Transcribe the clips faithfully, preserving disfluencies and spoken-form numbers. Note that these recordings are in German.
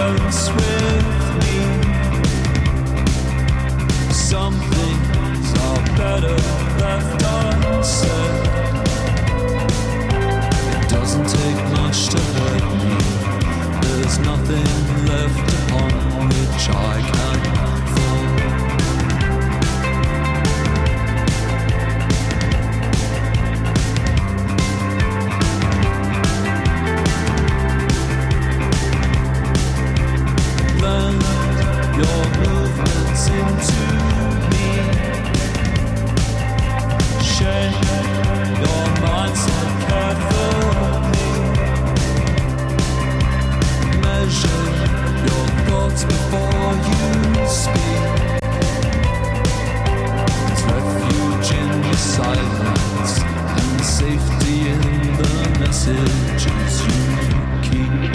close with me. Some things are better left unsaid. It doesn't take much to hurt me. There's nothing left upon which I can fall. Blend your movements into me. Shake your mindset carefully. Measure your thoughts before you speak. There's refuge in the silence and safety in the messages you keep.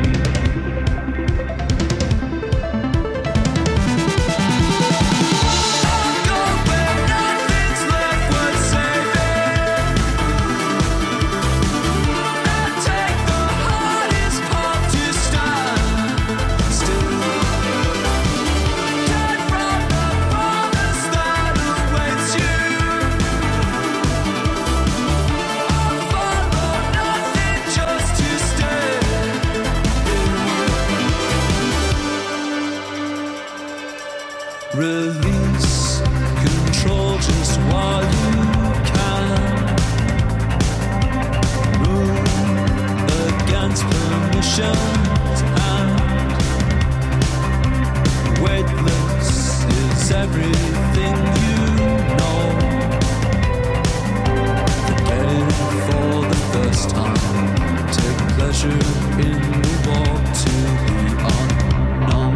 Release control just while you can. Move against permission's hand. Weightless is everything you know. Forget it for the first time. Take pleasure in the walk to the unknown.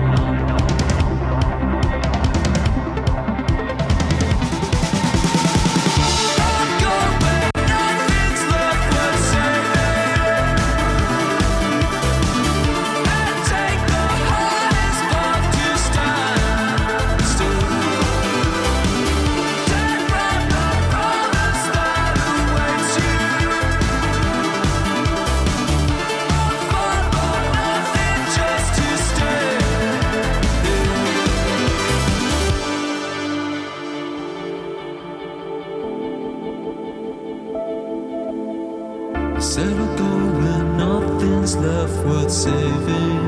Said I'll go where nothing's left worth saving,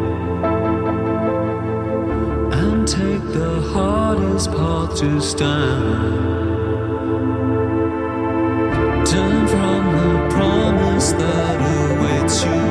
and take the hardest path to stand. Turn from the promise that awaits you.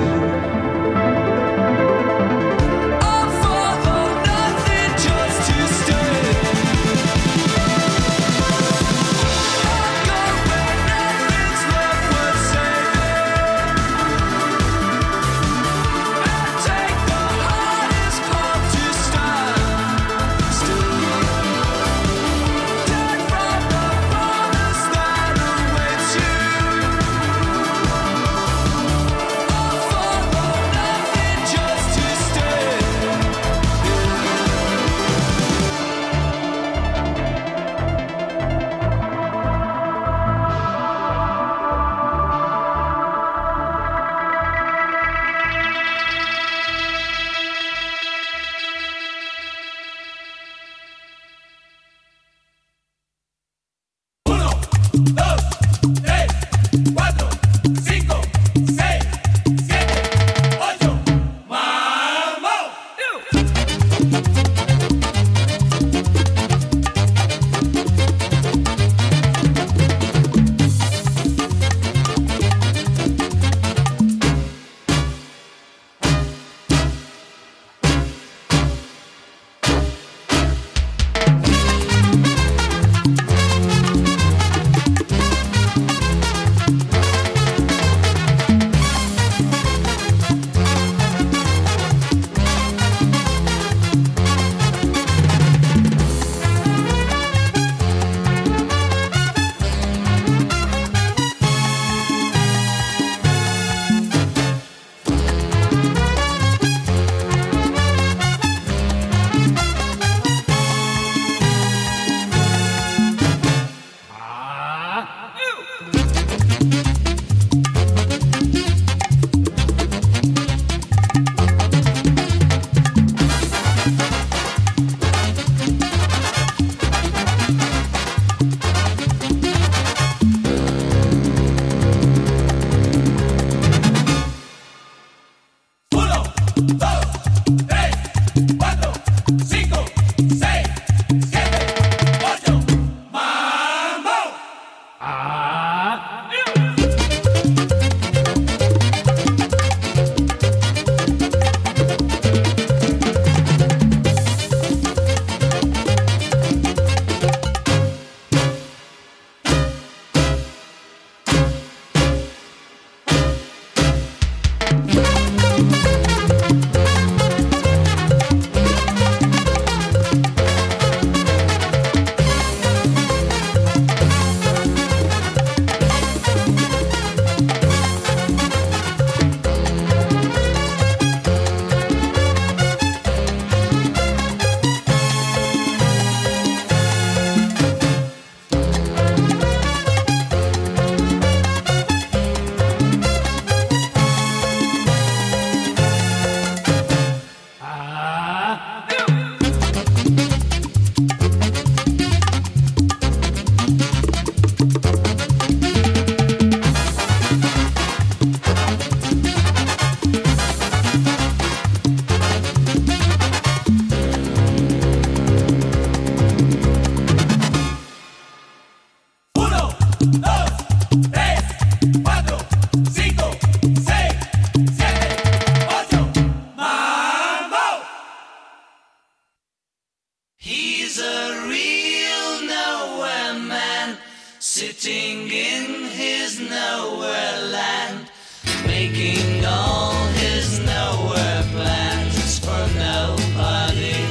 Sitting in his nowhere land, making all his nowhere plans for nobody.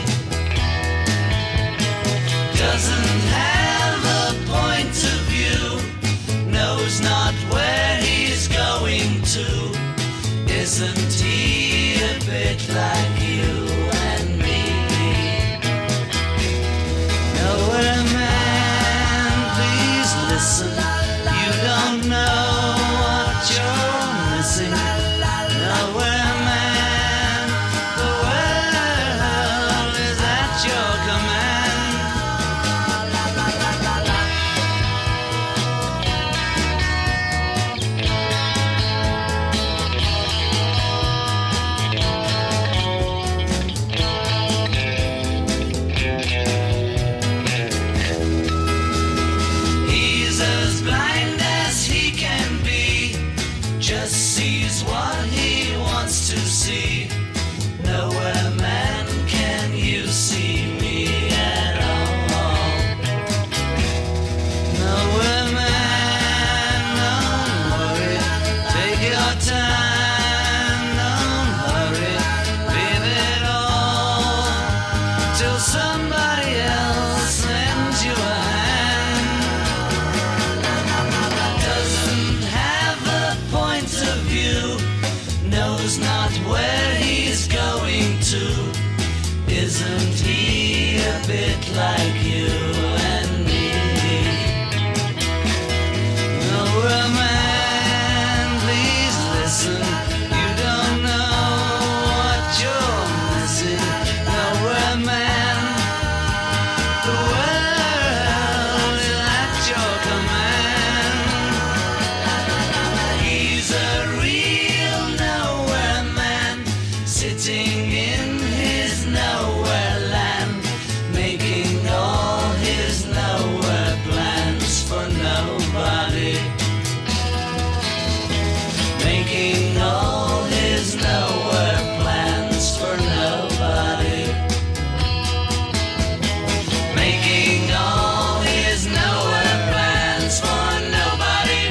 Doesn't have a point of view, knows not where he's going to. Isn't he a bit like you and me? Nowhere man, please listen. You don't know what you're missing. Nowhere man, the world is at your command. He's as blind as he can be, just sees what he wants to see. Nowhere man, can you see me at all? Nowhere man, don't worry, take your time, don't hurry, leave it all till somebody else lends you a hand. Doesn't have a point of view, knows not where he's going to. Isn't he a bit like you and me? Nowhere man, please listen. You don't know what you're missing. Nowhere man, the world is at your command. He's a real nowhere man, sitting in his nowhere land, making all his nowhere plans for nobody. Making all his nowhere plans for nobody. Making all his nowhere plans for nobody.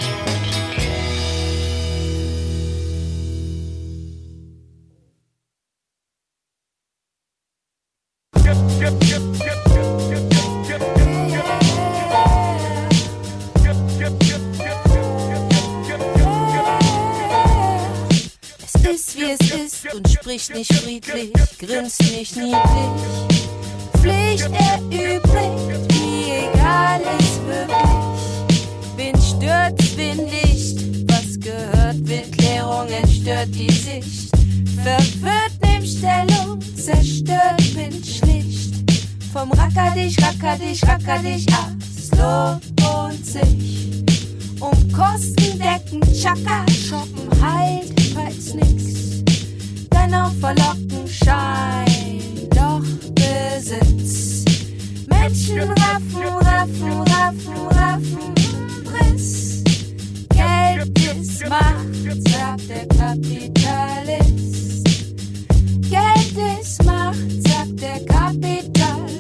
Es ist wie es ist und spricht nicht friedlich, grinst nicht niedlich. Pflicht erübrigt, wie egal ist wirklich. Wen stört's, wen nicht, was gehört, wird Klärungen, stört die Sicht. Verwirrt, nimm Stellung, zerstört, bin schlicht. Vom Racker dich, Racker dich, Racker dich ab, es lohnt sich. Um Kosten decken, Chaka, shoppen, halt, falls nix. Dennoch verlocken, Schein, doch Besitz. Menschen raffen, raffen, raffen, raffen, Riss. Geld ist Macht, sagt der Kapitalist. Geld ist Macht, sagt der Kapitalist.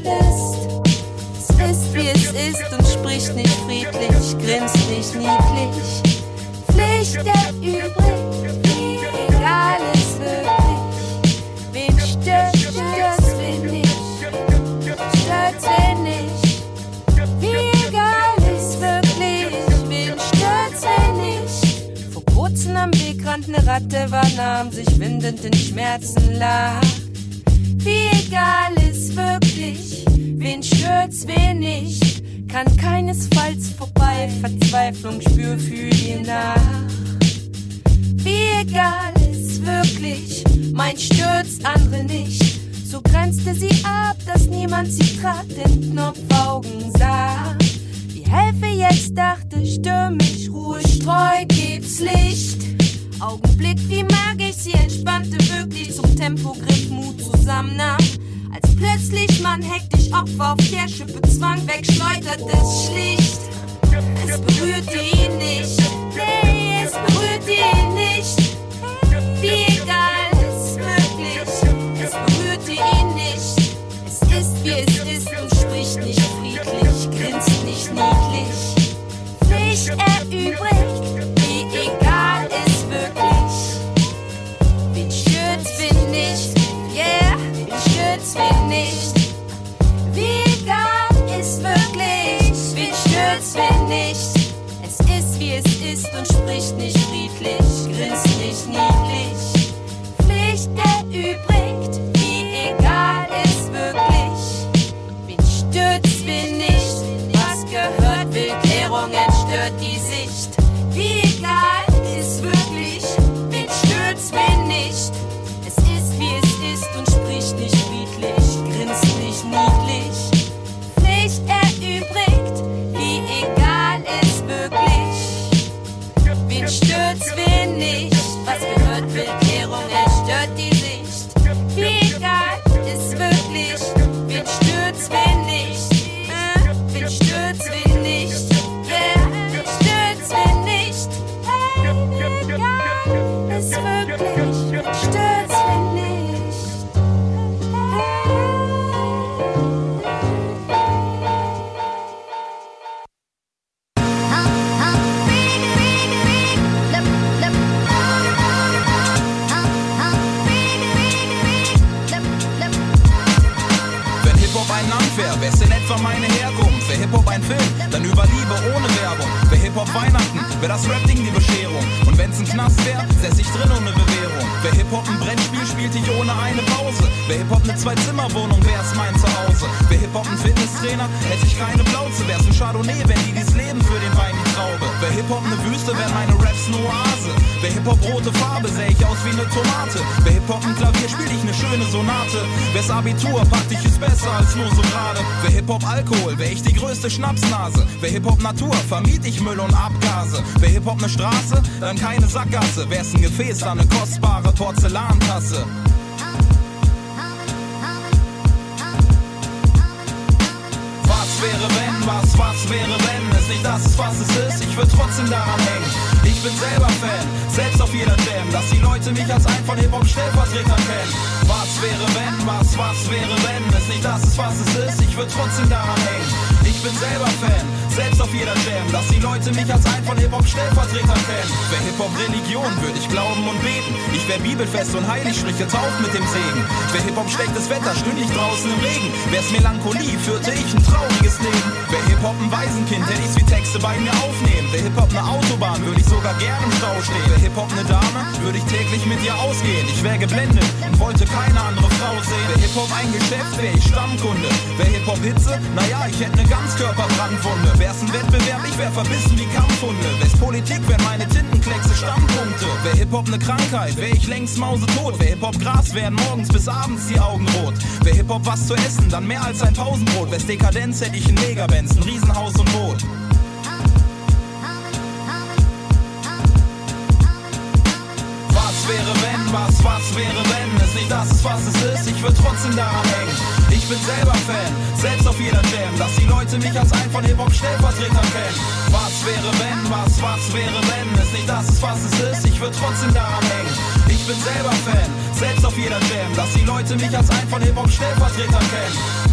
Es ist wie es ist und spricht nicht friedlich, grinst nicht niedlich. Pflicht erübrigt, wie egal ist wirklich. Wen stört, stört's, wen nicht, stört's, wen nicht. Wie egal ist wirklich, wen stört's, wen nicht. Vor kurzem am Wegrand ne Ratte war, nahm sich windend in Schmerzen lag. Wie egal ist wirklich, wen stört's, wen nicht. Kann keinesfalls vorbei, Verzweiflung spür, fühl ihr nach. Wie egal ist wirklich, mein stört's, andere nicht. So grenzte sie ab, dass niemand sie trat, in Knopfaugen sah. Wie helfe jetzt, dachte stürmisch, Ruhe streu, gibt's Licht. Augenblick, wie magisch, sie entspannte wirklich, zum Tempogriff Mut zusammennahm. Als plötzlich man hektisch Opfer auf der Schippe zwang, wegschleudert es schlicht. Es berührte ihn nicht. Nee, es berührte ihn nicht. Wie egal ist möglich, es berührte ihn nicht. Es ist wie es ist und spricht nicht friedlich, grinst nicht niedlich. Pflicht erübrigt, wie egal ist wirklich. Wen stört's, wen nicht, yeah, wen stört's, wen nicht. Wie egal ist wirklich, wen stört's, wen nicht. Es ist wie es ist und spricht nicht friedlich, grinst nicht niedlich. Pflicht erübrigt, wie egal ist wirklich. Wen stört's, wen nicht, was gehört will, Klärungen stört die Sicht. Wie egal ist wirklich, wen stört's, wen nicht. Es ist wie es ist und spricht nicht friedlich, grinst nicht niedlich. Pflicht erübrigt, wie egal ist wirklich. Wen stört's, wen nicht, was gehört will, Klärungen stört die Sicht. Wie egal ist wirklich, wen stört's, wen nicht, äh, wen stört's, wen nicht, yeah, wen stört's, wen nicht, hey, wie egal ist wirklich, wen stört's, wen nicht, Wenn Hip-Hop ein Land wäre, wär's in etwa meine Herkunft. Wär Hip-Hop ein Film, dann über Liebe ohne Werbung. Wär Hip-Hop Weihnachten, wär das Rap-Ding die Bescherung. Und wenn's ein Knast wär, säß ich drin ohne Bewährung. Wär Hip-Hop ein Brettspiel, spielte ich ohne eine Pause. Wär Hip-Hop ne Zwei-Zimmer-Wohnung, wär's mein Zuhause. Wär Hip-Hop ein Fitnesstrainer, hätte ich keine Plauze. Wär's ein Chardonnay, wenn die dies Leben für den Wein die Traube. Wär Hip-Hop ne Wüste, wär meine Raps ne Oase. Wär Hip-Hop rote Farbe, säh ich aus wie ne Tomate. Wär Hip-Hop ein Klavier, spiel ich ne schöne Sonate. Wär's Abitur, packte ich es besser als nur so gerade. Wär Hip-Hop Alkohol, wär ich die größte Schnapsnase. Wär Hip-Hop Natur, vermied ich Müll und Abgase. Wär Hip-Hop ne Straße, dann keine Sackgasse. Wär's ein Gefäß, dann ne kostbare Porzellantasse. Was wäre wenn, was, was wäre wenn es nicht das ist, was es ist, ich würd trotzdem daran hängen. Ich bin selber Fan, selbst auf jeder Jam, dass die Leute mich als einen von Hip-Hop-Stellvertretern kennen. Was wäre wenn, was, was wäre wenn es nicht das ist, was es ist, ich würd trotzdem daran hängen. Ich bin selber Fan, selbst auf jeder Jam, dass die Leute mich als einen von Hip-Hop-Stellvertretern kennen. Wär Hip-Hop-Religion, würd ich glauben und beten. Ich wär bibelfest und heilig, strich getauft mit dem Segen. Wär Hip-Hop schlechtes Wetter, stünd ich draußen im Regen. Wär's Melancholie, führte ich ein trauriges Leben. Wär Hip-Hop ein Waisenkind, hätt ich's wie Texte bei mir aufnehmen. Wär Hip-Hop ne Autobahn, würd ich sogar gern im Stau stehen. Wär Hip-Hop ne Dame, würd ich täglich mit ihr ausgehen. Ich wär geblendet und wollte keine andere Frau sehen. Wär Hip-Hop ein Geschäft, wär ich Stammkunde. Wär Hip-Hop Hitze, naja, ich hätt ne Ganzkörperbrandwunde. Wär's ein Wettbewerb, ich wär verbissen wie Kampfhunde. Wär's Politik, wär meine Tintenkleckse Stammpunkte. Wär Hip-Hop ne Krankheit, wär ich längst mausetot. Wär Hip-Hop Gras, wären morgens bis abends die Augen rot. Wär Hip-Hop was zu essen, dann mehr als ein Pausenbrot. Wär's Dekadenz, hätt ich ein Megabenz, ein Riesenhaus und Boot. Was wäre wenn, was, was wäre wenn es nicht das ist, was es ist, ich würd trotzdem daran hängen. Ich bin selber Fan, selbst auf jeder Jam, dass die Leute mich als einen von Hip-Hop-Stellvertretern kennen. Was wäre wenn, was, was wäre wenn es nicht das ist, was es ist, ich würd trotzdem daran hängen. Ich bin selber Fan, selbst auf jeder Jam, dass die Leute mich als einen von Hip-Hop-Stellvertretern kennen.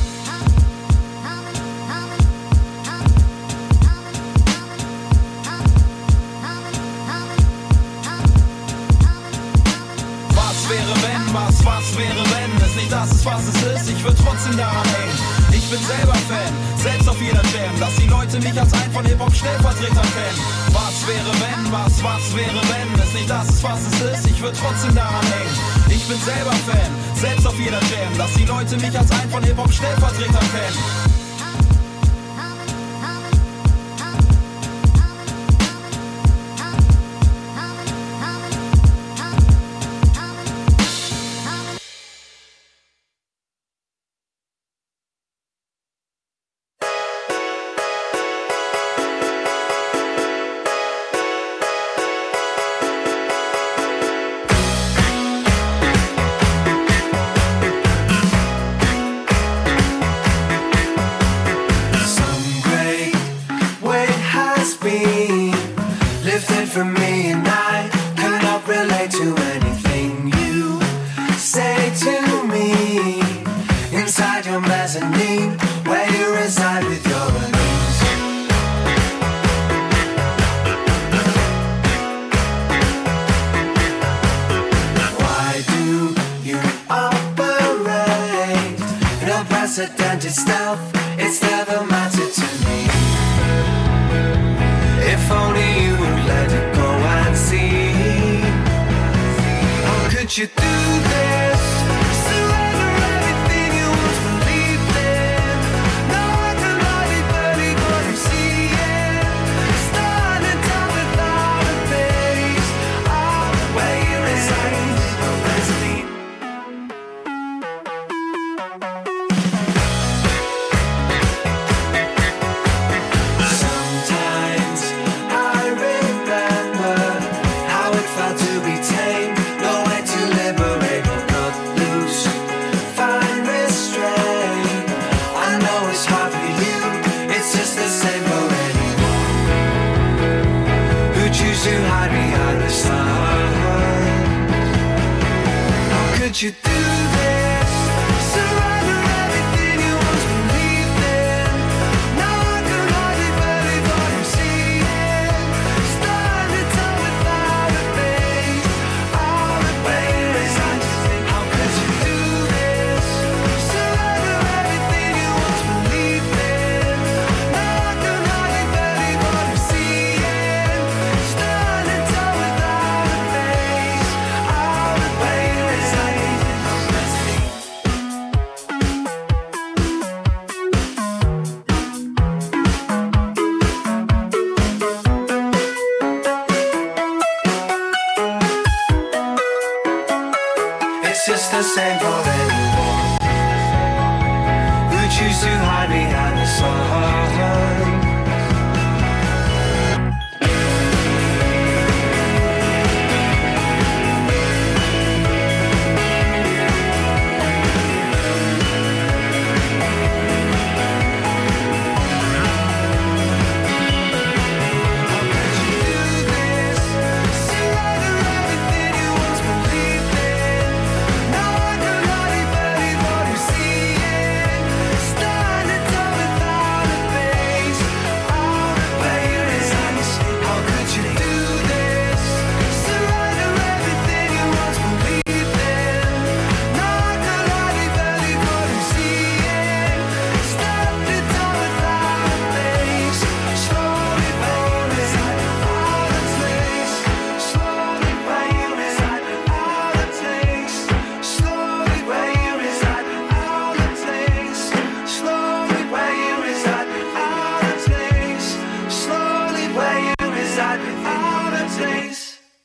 Was wäre wenn, was, was wäre wenn es nicht das ist, was es ist, ich würd trotzdem daran hängen. Ich bin selber Fan, selbst auf jeder Jam, dass die Leute mich als einen von Hip-Hop-Stellvertretern kennen. Was wäre wenn, was, was wäre wenn es nicht das ist, was es ist, ich würd trotzdem daran hängen. Ich bin selber Fan, selbst auf jeder Jam, dass die Leute mich als einen von Hip-Hop-Stellvertretern kennen. Some great way has been. from me, and I cannot relate to anything you say to me. Inside your mezzanine, where you reside with your enemies. Why do you operate in unprecedented stealth? It's never mattered to me. If only you would let it go and see. How could you do this? Surrender everything you once believed in. Now I can hardly believe what I'm seeing. Standing down without a face. All the way you reside, no Vaseline. Sometimes I remember how it felt to be tamed. No way to liberate or cut loose. Find restraint. I know it's hard for you. It's just the same for anyone who choose to hide behind the sun. How could you do this? Surrender everything you once believed in. Now I can hardly believe what I'm seeing. Standing tall without a face. All the way you reside. How could you do this? Surrender everything you once believed in. Now I can hardly believe what I'm seeing. Standing tall without a face. All the way you reside. It's just the same for anyone who choose to hide behind the sun. How could you do this? Surrender everything you once believed in. Now I can hardly believe what I'm seeing. Standing tall without a face. All the way you reside. How could you do this? Surrender everything you once believed in. Now I can hardly believe what I'm seeing. Standing tall without a face. Slowly way you reside. All it takes. Slowly way you reside. All it takes. Slowly way you reside. All it takes. Slowly way you reside. All it takes. Slowly way you reside. All it takes.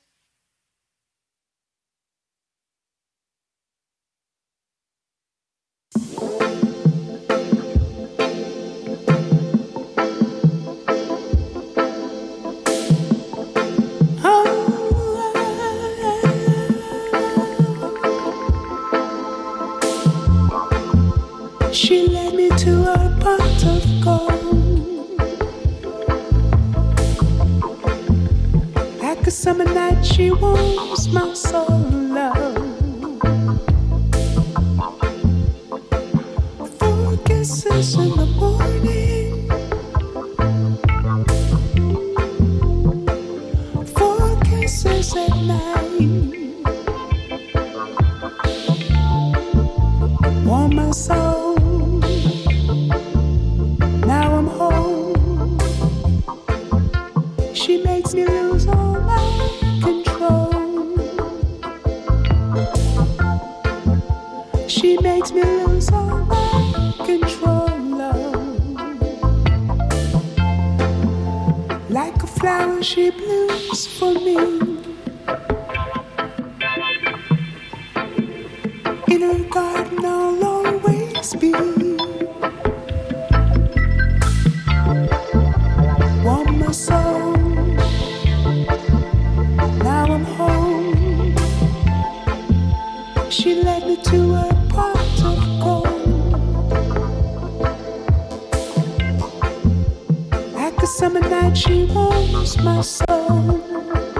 She led me to a pot of gold. Like a summer night, she warms my soul, love. Four kisses in the morning, four kisses at night. Warm my soul. Now I'm home. She makes me lose all my control. She makes me lose all my control, love. Like a flower, she blooms for me. In her garden, I'll always be. Warm my soul. Now I'm home. She led me to a pot of gold. Like a summer night, she warms my soul.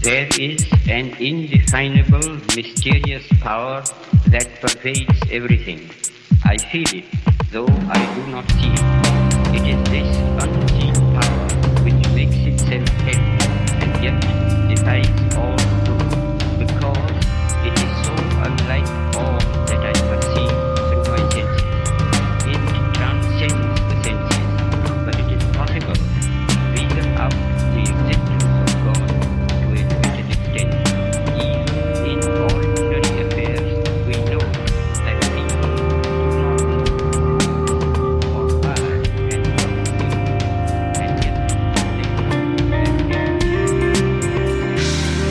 There is an indefinable, mysterious power that pervades everything. I feel it, though I do not see it. It is this unseen power which makes itself heavy and yet defies all truth, because it is so unlike all that I perceive through my senses. It transcends the senses, but it is possible to reason out the existence of God to a limited extent. Even in ordinary affairs, we know that people do not know or are and not and yet they know that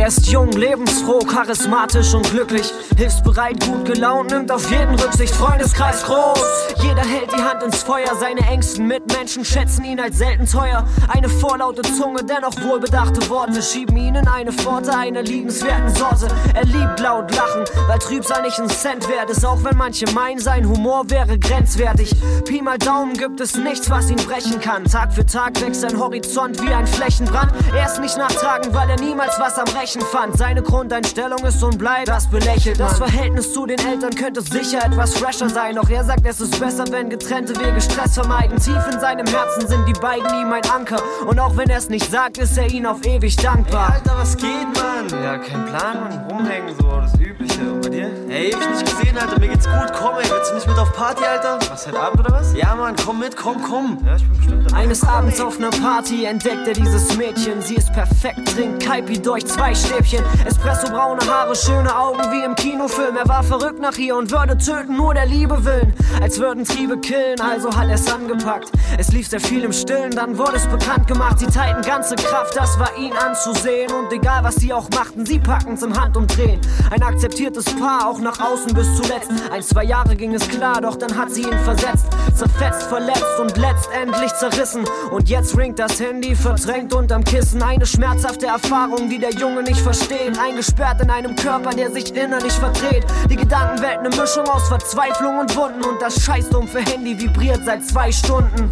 Er ist jung, lebensfroh, charismatisch und glücklich, hilfsbereit, gut gelaunt, nimmt auf jeden Rücksicht, Freundeskreis groß. Jeder hält die Hand ins Feuer, seine engsten Mitmenschen schätzen ihn als selten teuer. Eine vorlaute Zunge, dennoch wohlbedachte Worte schieben ihn in eine Pforte einer liebenswerten Sorte. Er liebt laut lachen, weil Trübsal nicht ein Cent wert ist, auch wenn manche meinen, sein Humor wäre grenzwertig. Pi mal Daumen gibt es nichts, was ihn brechen kann. Tag für Tag wächst sein Horizont wie ein Flächenbrand. Er ist nicht nachtragend, weil er niemals was am Rechen fand. Seine Grundeinstellung ist und bleibt, das belächelt man. Das Verhältnis zu den Eltern könnte sicher etwas fresher sein, doch er sagt, es ist besser, wenn getrennte Wege Stress vermeiden. Tief in seinem Herzen sind die beiden ihm ein Anker, und auch wenn er es nicht sagt, ist er ihnen auf ewig dankbar. Hey, Alter, was geht, Mann? Ja, kein Plan, Mann, rumhängen, so, das Übliche. Und bei dir? Hey, ewig nicht gesehen, Alter, mir geht's gut, komm, ey, willst du nicht mit auf Party, Alter? Was, heute Abend oder was? Ja, Mann, komm mit, komm, komm. Ja, ich bin bestimmt dabei. Eines Abends auf einer Party entdeckt er dieses Mädchen. Sie ist perfekt, trinkt Kaipi durch zwei Stäbchen. Espresso, braune Haare, schöne Augen wie im Kinofilm. Er war verrückt nach ihr und würde töten, nur der Liebe willen. Als würden Triebe killen, also hat er's angepackt. Es lief sehr viel im Stillen, dann wurde es bekannt gemacht. Sie teilten ganze Kraft, das war ihn anzusehen. Und egal was sie auch machten, sie packen's im Handumdrehen. Ein akzeptiertes Paar, auch nach außen bis zuletzt. Ein, zwei Jahre ging es klar, doch dann hat sie ihn versetzt. Zerfetzt, verletzt und letztendlich zerrissen. Und jetzt ringt das Handy, verdrängt unterm Kissen. Eine schmerzhafte Erfahrung, die der Junge nicht versteht. Eingesperrt in einem Körper, der sich innerlich verdreht. Die Gedankenwelt, eine Mischung aus Verzweiflung und Wunden. Und das scheißdumpfe Handy vibriert seit zwei Stunden.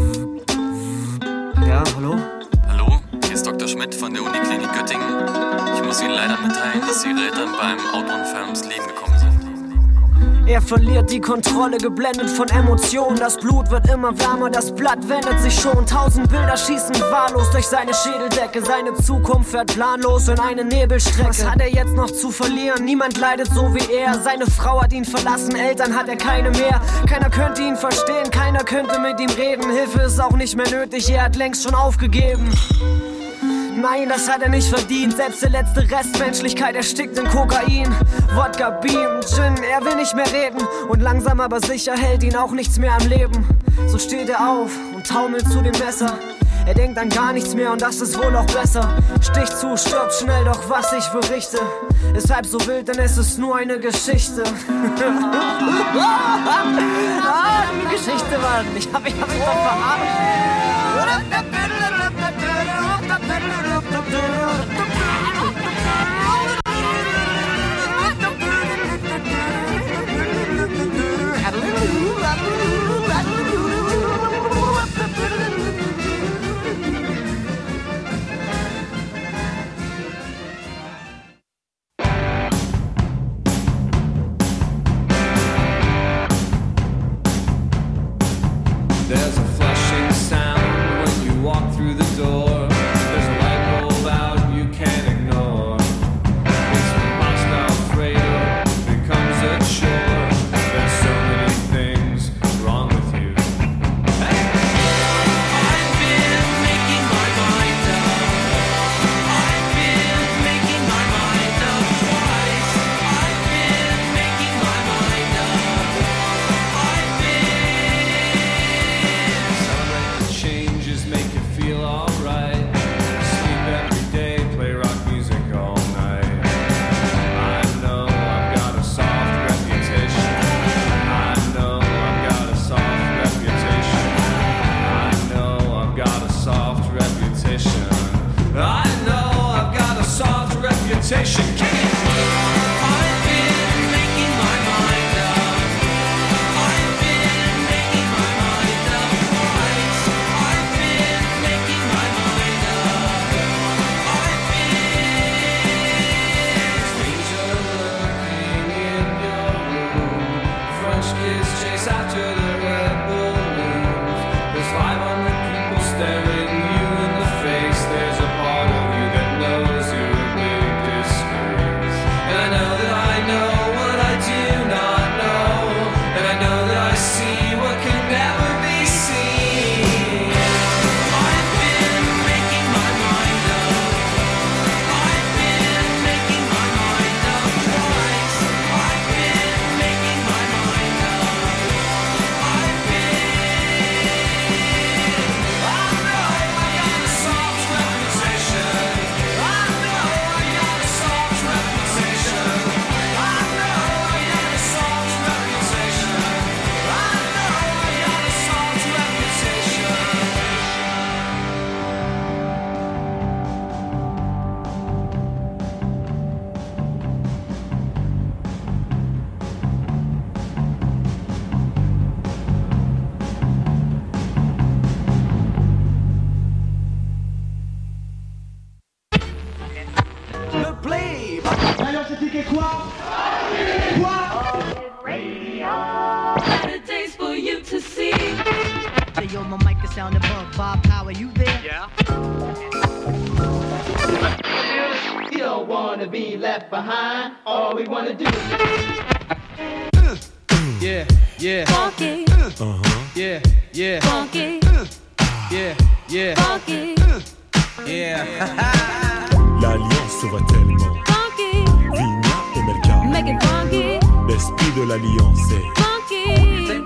Ja, hallo? Hallo, hier ist Doktor Schmidt von der Uniklinik Göttingen. Ich muss Ihnen leider mitteilen, dass Ihre Eltern beim Autounfall ums Leben gekommen sind. Er verliert die Kontrolle, geblendet von Emotionen. Das Blut wird immer wärmer, das Blatt wendet sich schon. Tausend Bilder schießen wahllos durch seine Schädeldecke. Seine Zukunft fährt planlos in eine Nebelstrecke. Was hat er jetzt noch zu verlieren? Niemand leidet so wie er. Seine Frau hat ihn verlassen, Eltern hat er keine mehr. Keiner könnte ihn verstehen, keiner könnte mit ihm reden. Hilfe ist auch nicht mehr nötig, er hat längst schon aufgegeben. Nein, das hat er nicht verdient. Selbst der letzte Rest Menschlichkeit erstickt in Kokain. Wodka, Beam, Gin, er will nicht mehr reden. Und langsam aber sicher hält ihn auch nichts mehr am Leben. So steht er auf und taumelt zu dem Messer. Er denkt an gar nichts mehr und das ist wohl auch besser. Stich zu, stirbt schnell, doch was ich berichte ist halb so wild, denn es ist nur eine Geschichte. Ah, die Geschichte, Mann. Ich hab, ich hab ihn doch verarscht. There's a flushing sound when you walk through the door. There's a light bulb out you can't ignore. It's when hostile freighter becomes a chore. There's so many things wrong with you. Hey! I've been making my mind up. I've been making my mind up twice. I've been making my mind up. I've been. Celebrate the changes, make you feel alright. Sleep every day, play rock music all night. I know I've got a soft reputation. I know I've got a soft reputation. I know I've got a soft reputation. I know I've got a soft reputation. Kick it! I've been making my mind up. I've been making my mind up twice. I've been making my mind up. I've been. Stranger lurking in your room. French kiss chase after the red balloons. There's five hundred people staring you in the face. There's a part of you that knows you're a big disgrace. j'ai dit que quoi? Quoi? Better days for you to see. Hey, yo, my mic is sound above. Bob Power, you there? Yeah. You don't wanna be left behind. All we wanna do is. Yeah, yeah. Funky. Uh-huh. Yeah, yeah. Funky. Yeah, yeah. Funky. Yeah. L'alliance se voit tellement. Funky. Vigna et Melka. Make it funky. L'esprit de l'alliance est. Funky.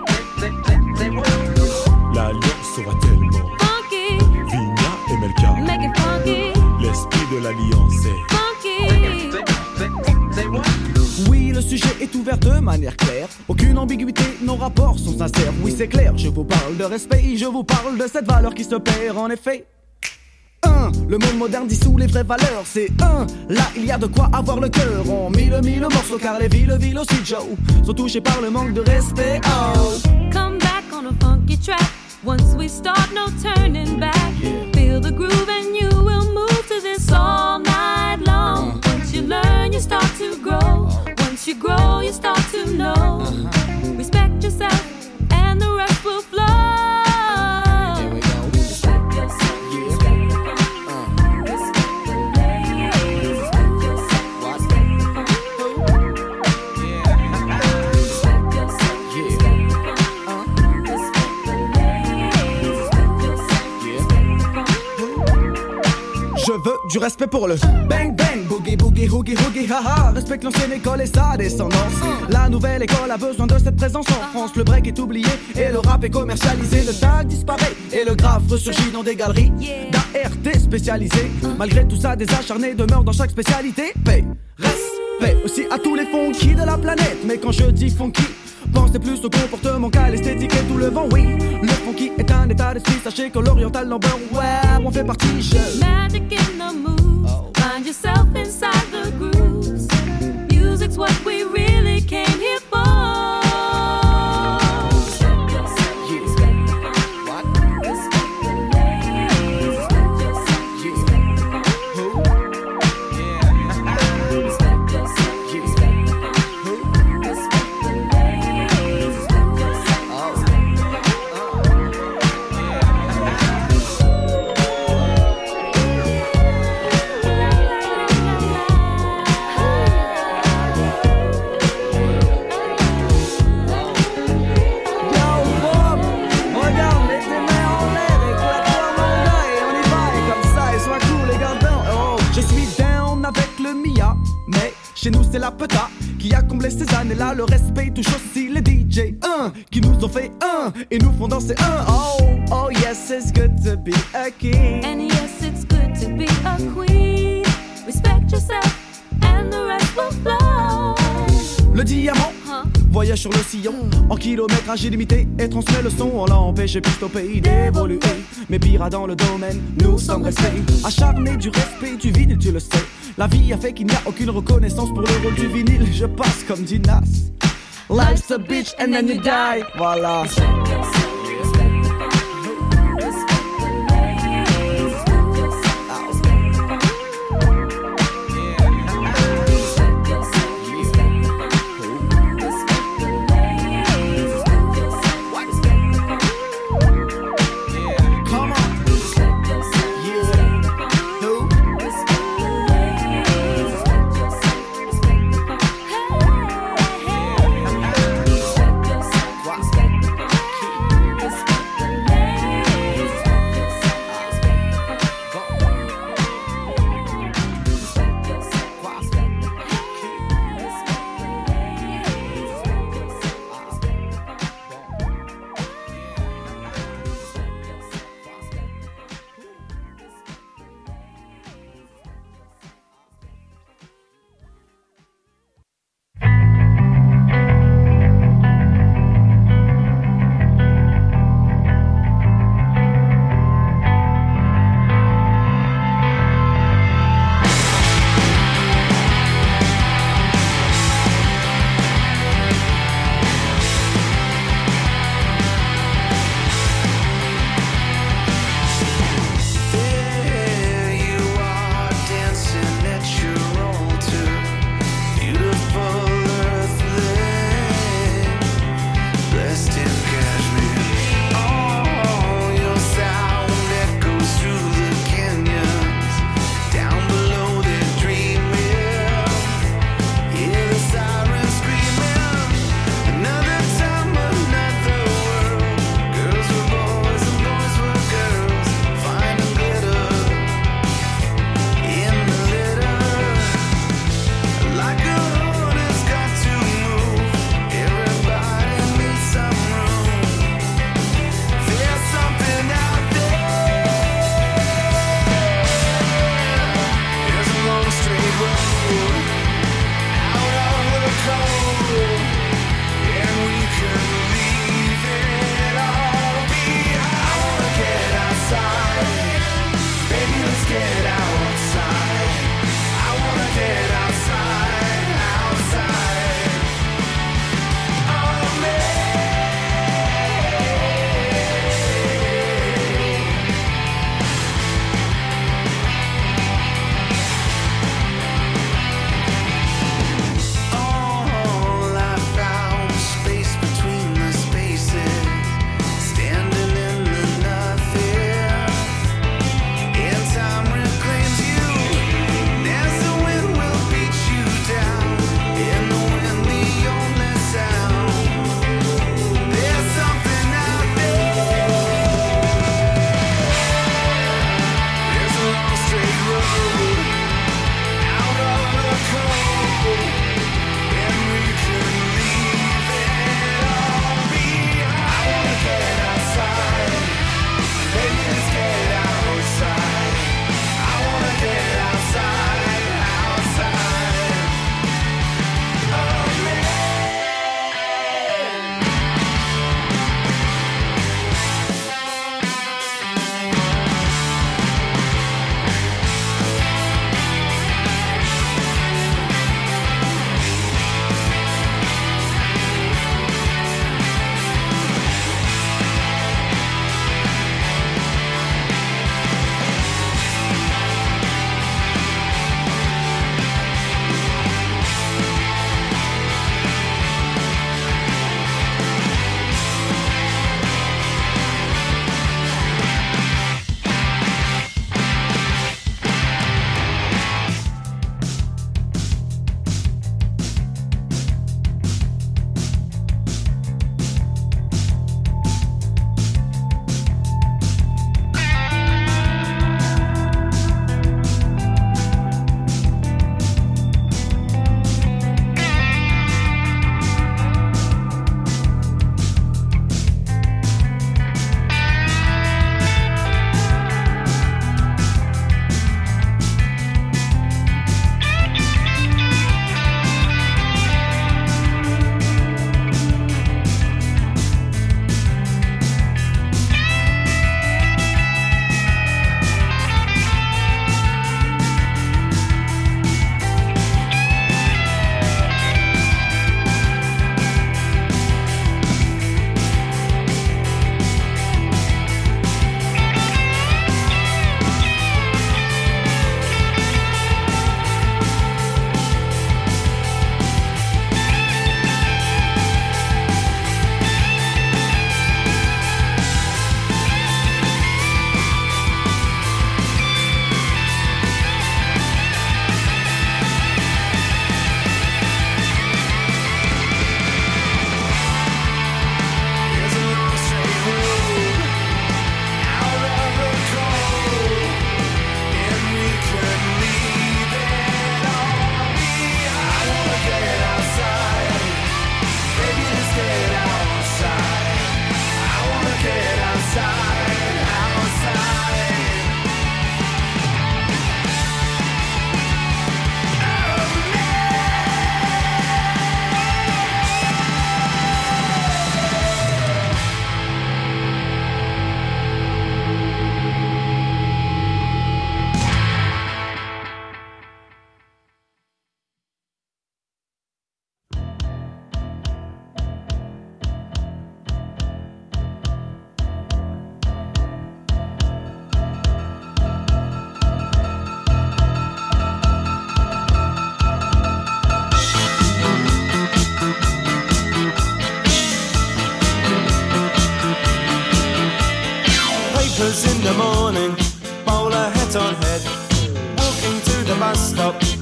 L'alliance se voit tellement. Funky. Vigna et Melka. Make it funky. L'esprit de l'alliance est. Funky. Oui, le sujet est ouvert de manière claire. Aucune ambiguïté, nos rapports sont sincères. Oui, c'est clair, je vous parle de respect. Je vous parle de cette valeur qui se perd en effet. Un, le monde moderne dissout les vraies valeurs. C'est un, là il y a de quoi avoir le cœur. On mille mille morceaux car les villes, villes aussi Joe sont touchées par le manque de respect. Oh. Come back on a funky track. Once we start, no turning back. Yeah. Feel the groove and you will move to this all night long. Uh. Once you learn, you start to grow. Once you grow, you start to know. Uh-huh. Respect yourself and the rest will flow. Here we go. Respect yourself. Yeah. Respect the funk. Uh. Respect the ladies. Respect yourself. What? Respect the funk. Yeah. Respect yourself. Yeah. Respect the funk. Uh. Respect the ladies. Respect yourself. Yeah. Respect the funk. Je veux du respect pour le bang bang, boogie boogie, hoogie hoogie, haha. Respecte l'ancienne école et sa descendance. La nouvelle école a besoin de cette présence en France. Le break est oublié et le rap est commercialisé. Le tag disparaît et le graphe ressurgit dans des galeries d'A R T spécialisées. Malgré tout ça, des acharnés demeurent dans chaque spécialité. Paix, respect aussi à tous les funky de la planète. Mais quand je dis funky, pensez plus au comportement qu'à l'esthétique et tout le vent, oui. Le funky est un état d'esprit, sachez que l'oriental number, ouais, on fait partie, je... Magic in the moves. Oh. Find yourself inside the grooves. Music's what we really came here for. Respect yourself. Yeah. Respect the funk. What? Respect the ladies. Respect yourself. Yeah. Respect the funk. Who? Respect yourself. Yeah. Respect the funk. Who? Respect the ladies. Respect yourself. Oh. Respect the funk. Chez nous c'est la peta qui a comblé ces années-là. Le respect touche aussi les D J un qui nous ont fait un et nous font danser un. Oh, oh yes, it's good to be a king. And yes, it's good to be a queen. Respect yourself and the rest will flow. Le diamant Huh? voyage sur le sillon en kilométrage illimité et transmet le son. On l'a empêché plus au pays d'évoluer. Mais pire dans le domaine, nous sommes restés acharnés du respect du vinyle, tu le sais. La vie a fait qu'il n'y a aucune reconnaissance pour le rôle du vinyle. Je passe comme dit Nas. Life's a bitch and then you die. Voilà. Respect yourself. Respect the funk. Respect the ladies. Respect yourself. Respect the funk. Respect yourself. Respect the funk. Respect the ladies. Respect yourself. Respect the funk. Come on. Respect yourself. Yeah. Respect the funk. Who? Respect the ladies. Respect yourself. Respect the funk. Hey, hey, hey. Respect yourself. Respect the funk.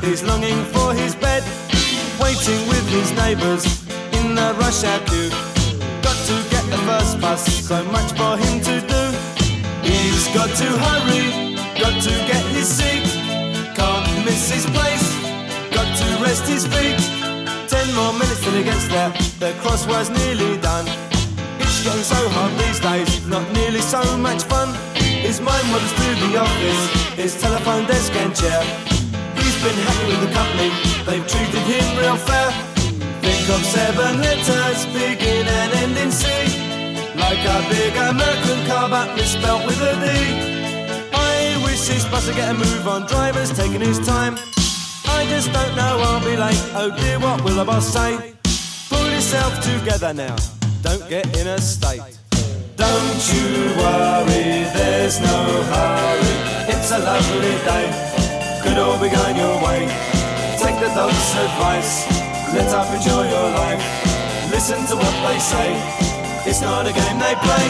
He's longing for his bed, waiting with his neighbours in the rush hour queue. Got to get the first bus, so much for him to do. He's got to hurry, got to get his seat. Can't miss his place, got to rest his feet. Ten more minutes till he gets there, the crossword's nearly done. It's getting so hard these days, not nearly so much fun. His mind wanders through the office, his telephone desk and chair. He's been happy with the company, they've treated him real fair. Think of seven letters, begin and end in C. Like a big American car but misspelt with a D. I wish this bus would get a move on, driver's taking his time. I just don't know, I'll be late, oh dear, what will the boss say? Pull yourself together now, don't get in a state. Don't you worry, there's no hurry. It's a lovely day, could all be going your way. Take the dog's advice, let up, enjoy your life. Listen to what they say, it's not a game they play.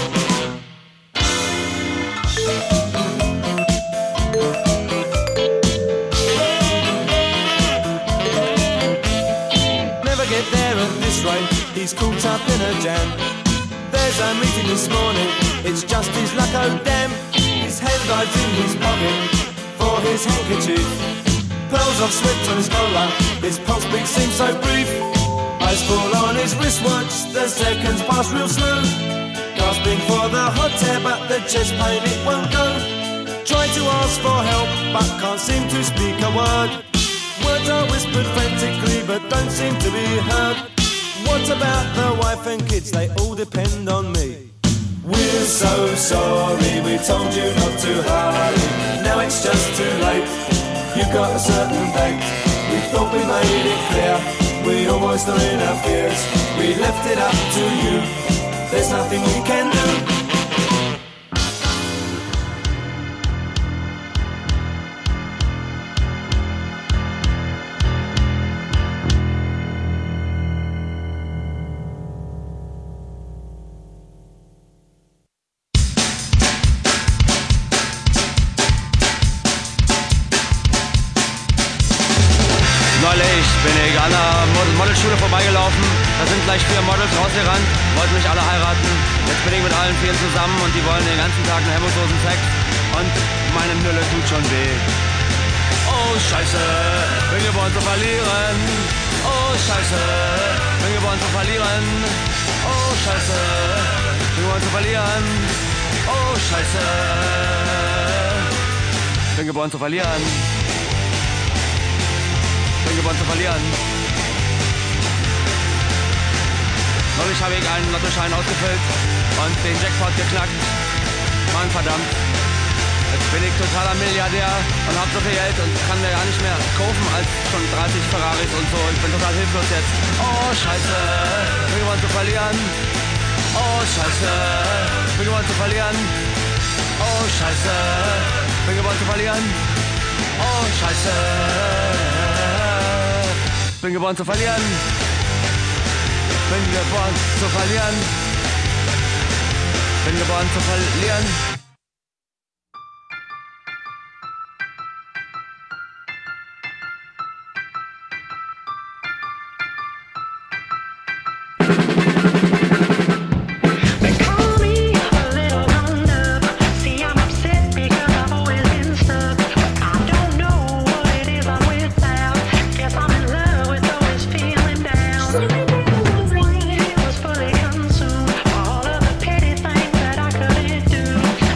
Never get there at this rate, he's caught up in a jam. There's a meeting this morning, it's just his luck, oh damn. His hand hides in his pocket for his handkerchief. Pearls of sweat on his collar, his pulse beat seems so brief. Eyes fall on his wristwatch, the seconds pass real slow. Gasping for the hot air, but the chest pain it won't go. Try to ask for help, but can't seem to speak a word. Words are whispered frantically, but don't seem to be heard. What about the wife and kids? They all depend on me. We're so sorry, we told you not to hurry. Now it's just too late, you've got a certain date. We thought we made it clear, we almost are in our fears. We left it up to you, there's nothing we can do. Neulich bin ich an der Mod- Modelschule vorbeigelaufen. Da sind gleich vier Models rausgerannt, wollten mich alle heiraten. Jetzt bin ich mit allen vier zusammen und die wollen den ganzen Tag einen hemmungslosen Sex. Und meine Nülle tut schon weh. Oh Scheiße, bin geboren zu verlieren. Oh Scheiße, bin geboren zu verlieren. Oh Scheiße, bin geboren zu verlieren. Oh Scheiße, bin geboren zu verlieren. Bin geboren zu verlieren. Neulich habe ich einen Lottoschein ausgefüllt und den Jackpot geknackt. Mann, verdammt. Jetzt bin ich totaler Milliardär und hab so viel Geld und kann mir gar nicht mehr kaufen als schon dreißig Ferraris und so. Ich bin total hilflos jetzt. Oh, Scheiße. Bin geboren zu verlieren. Oh, Scheiße. Bin geboren zu verlieren. Oh, Scheiße. Bin geboren zu verlieren. Oh, Scheiße. Bin geboren zu verlieren. Bin geboren zu verlieren. Bin geboren zu verlieren. Was fully consumed, all of the petty things that I couldn't do.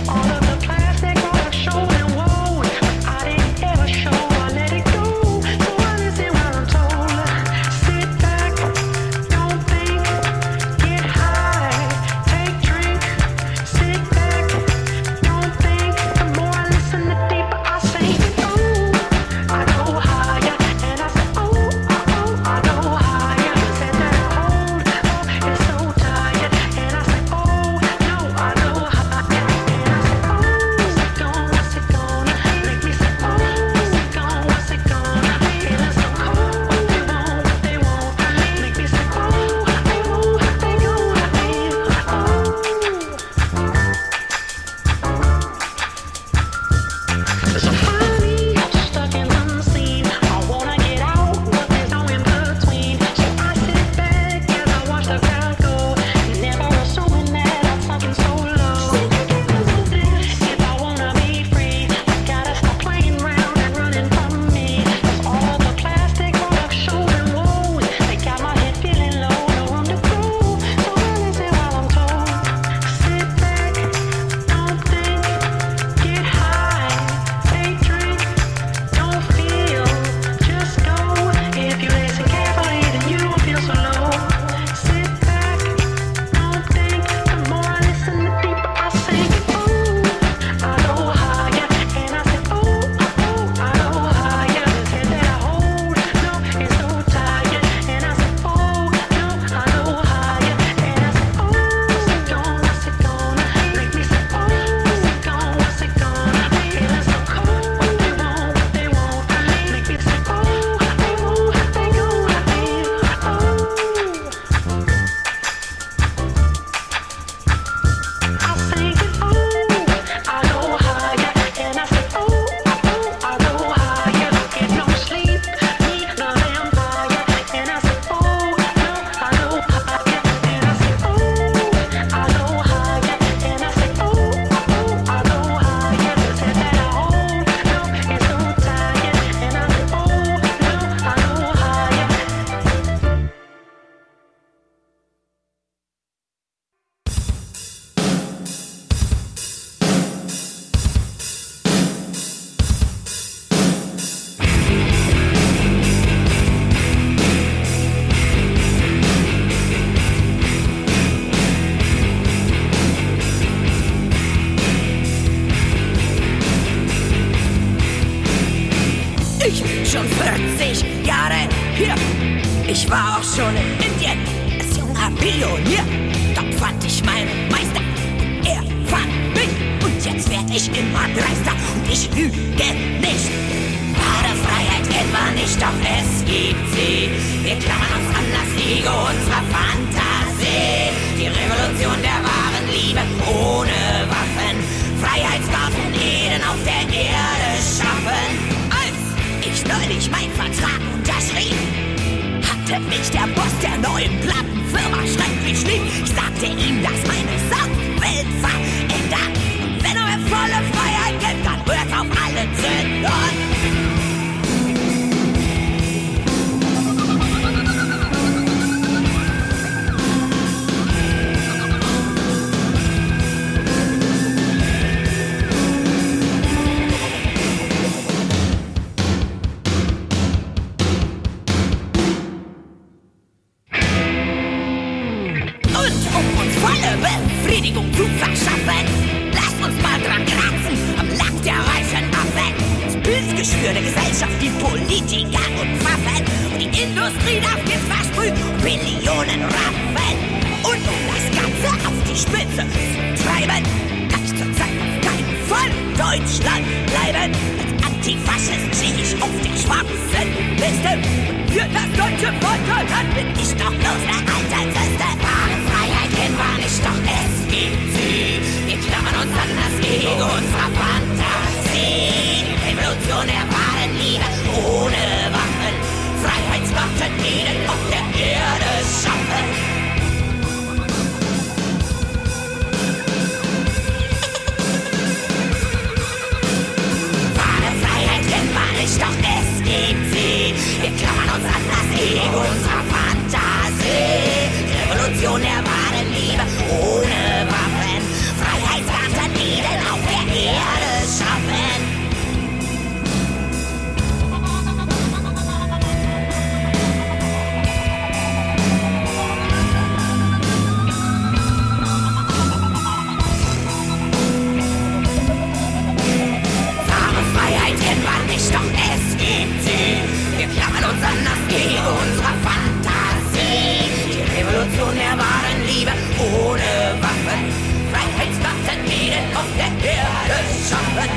Ich bin schon vierzig Jahre hier. Ich war auch schon in Indien als junger Pionier. Dort fand ich meinen Meister, er fand mich. Und jetzt werd ich immer dreister und ich lüge nicht. Wahre Freiheit kennen wir nicht, doch es gibt sie. Wir klammern uns an das Ego unserer Fantasie. Die Revolution der wahren Liebe ohne Waffen. Freiheitsgarten Eden auf der Erde schaffen. Als ich neulich mein Vertrag unterschrieb, hatte mich der Boss der neuen Plattenfirma schrecklich lieb. Ich sagte ihm, dass meine Soundwelt verändert. Und wenn er mir volle Freiheit gibt, dann hört auf alle Zündern. Befriedigung zu verschaffen. Lasst uns mal dran kratzen, am Lack der reichen Affen. Das Pilzgeschwür der Gesellschaft, die Politiker und Waffen. Und die Industrie darf Gift versprühen und Billionen raffen. Und um das Ganze auf die Spitze zu treiben, kann ich zur Zeit auf keinen Fall Deutschland bleiben. Als Antifaschist stehe ich auf der schwarzen Liste. Und für das deutsche Vaterland bin ich doch bloß der Alterseste. Wahre Freiheit kennen wir nicht, doch es gibt sie. Wir klammern uns an das Ego unserer Fantasie. Die Revolution der wahren Liebe ohne Waffen. Freiheitsgarten Eden auf der Erde schaffen. Wahre Freiheit kennen wir nicht, doch es gibt sie. Wir klammern uns an das Ego unserer Fantasie. Die Revolution der wahren Liebe ohne Waffen. Freiheitsgarten Eden auf der Erde schaffen. Wahre Freiheit kennen wir nicht, doch es gibt sie. Wir klammern uns an das Ego unserer Fantasie. Die Revolution der wahren Liebe ohne Waffen. Freiheitsgarten Eden auf der Erde schaffen.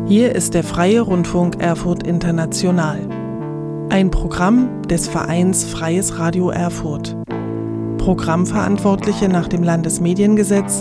Hier ist der Freie Rundfunk Erfurt International. Ein Programm des Vereins Freies Radio Erfurt. Programmverantwortliche nach dem Landesmediengesetz